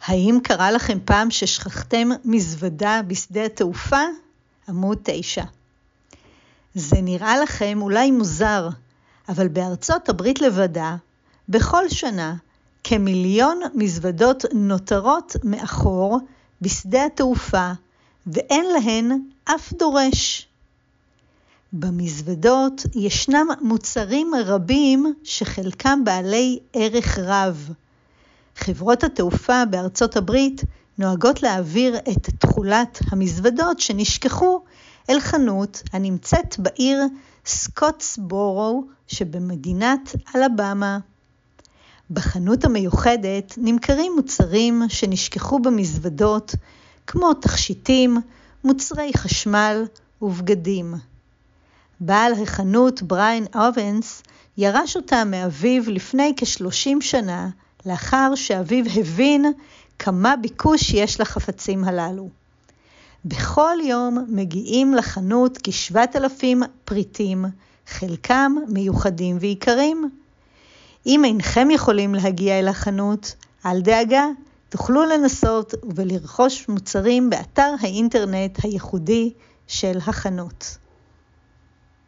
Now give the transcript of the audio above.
האם קרה לכם פעם ששכחתם מזוודה בשדה התעופה? עמוד 9. זה נראה לכם אולי מוזר, אבל בארצות הברית לבדה, בכל שנה, כמיליון מזוודות נותרות מאחור בשדה התעופה, ואין להן אף דורש. במזוודות ישנם מוצרים רבים שחלקם בעלי ערך רב. חברות התעופה בארצות הברית נוהגות להעביר את תכולת המזוודות שנשכחו אל חנות הנמצאת בעיר סקוטסבורו שבמדינת אלבמה. בחנות המיוחדת נמכרים מוצרים שנשכחו במזוודות כמו תכשיטים, מוצרי חשמל ובגדים. בעל החנות בריין אובנס ירש אותה מאביו לפני כ-30 שנה, לאחר שאביו הבין כמה ביקוש יש לחפצים הללו. בכל יום מגיעים לחנות כ7,000 פריטים, חלקם מיוחדים ויקרים. אם אינכם יכולים להגיע אל החנות, אל דאגה, תוכלו לנסות ולרכוש מוצרים באתר האינטרנט הייחודי של החנות.